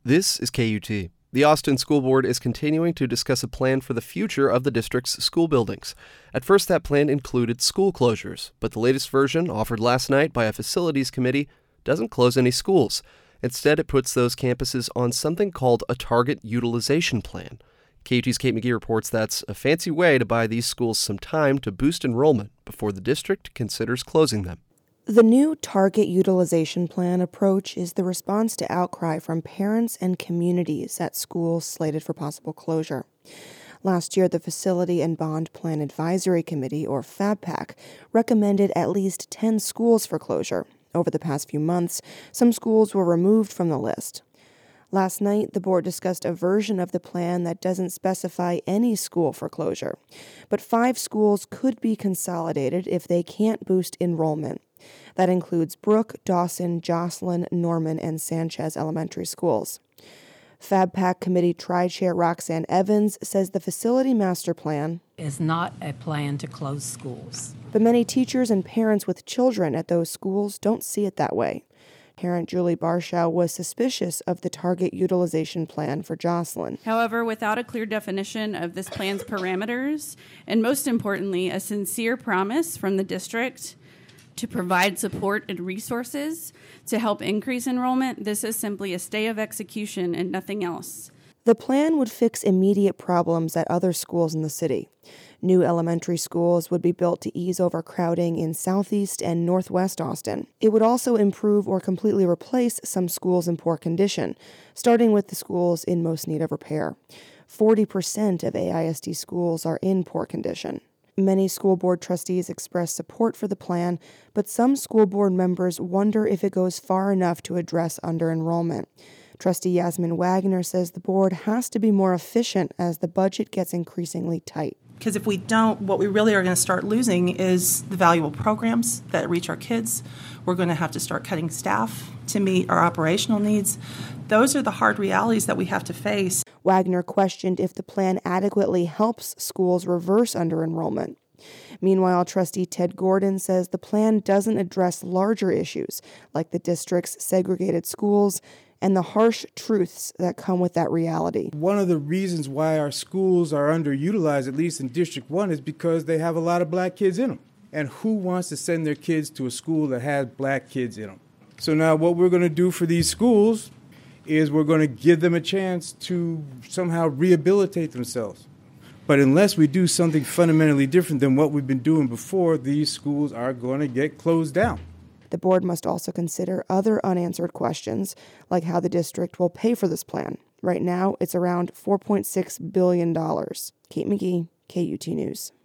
This is KUT. The Austin School Board is continuing to discuss a plan for the future of the district's school buildings. At first, that plan included school closures, but the latest version, offered last night by a facilities committee, doesn't close any schools. Instead, it puts those campuses on something called a target utilization plan. KUT's Kate McGee reports that's a fancy way to buy these schools some time to boost enrollment before the district considers closing them. The new target utilization plan approach is the response to outcry from parents and communities at schools slated for possible closure. Last year, the Facility and Bond Plan Advisory Committee, or FABPAC, recommended at least 10 schools for closure. Over the past few months, some schools were removed from the list. Last night, the board discussed a version of the plan that doesn't specify any school for closure. But 5 schools could be consolidated if they can't boost enrollment. That includes Brooke, Dawson, Jocelyn, Norman, and Sanchez elementary schools. FABPAC Committee Tri-Chair Roxanne Evans says the facility master plan is not a plan to close schools. But many teachers and parents with children at those schools don't see it that way. Parent Julie Barshow was suspicious of the target utilization plan for Jocelyn. However, without a clear definition of this plan's parameters, and most importantly, a sincere promise from the district to provide support and resources to help increase enrollment, this is simply a stay of execution and nothing else. The plan would fix immediate problems at other schools in the city. New elementary schools would be built to ease overcrowding in southeast and northwest Austin. It would also improve or completely replace some schools in poor condition, starting with the schools in most need of repair. 40% of AISD schools are in poor condition. Many school board trustees express support for the plan, but some school board members wonder if it goes far enough to address underenrollment. Trustee Yasmin Wagner says the board has to be more efficient as the budget gets increasingly tight. Because if we don't, what we really are going to start losing is the valuable programs that reach our kids. We're going to have to start cutting staff to meet our operational needs. Those are the hard realities that we have to face. Wagner questioned if the plan adequately helps schools reverse underenrollment. Meanwhile, Trustee Ted Gordon says the plan doesn't address larger issues like the district's segregated schools and the harsh truths that come with that reality. One of the reasons why our schools are underutilized, at least in District 1, is because they have a lot of black kids in them. And who wants to send their kids to a school that has black kids in them? So now what we're going to do for these schools is we're going to give them a chance to somehow rehabilitate themselves. But unless we do something fundamentally different than what we've been doing before, these schools are going to get closed down. The board must also consider other unanswered questions, like how the district will pay for this plan. Right now, it's around $4.6 billion. Kate McGee, KUT News.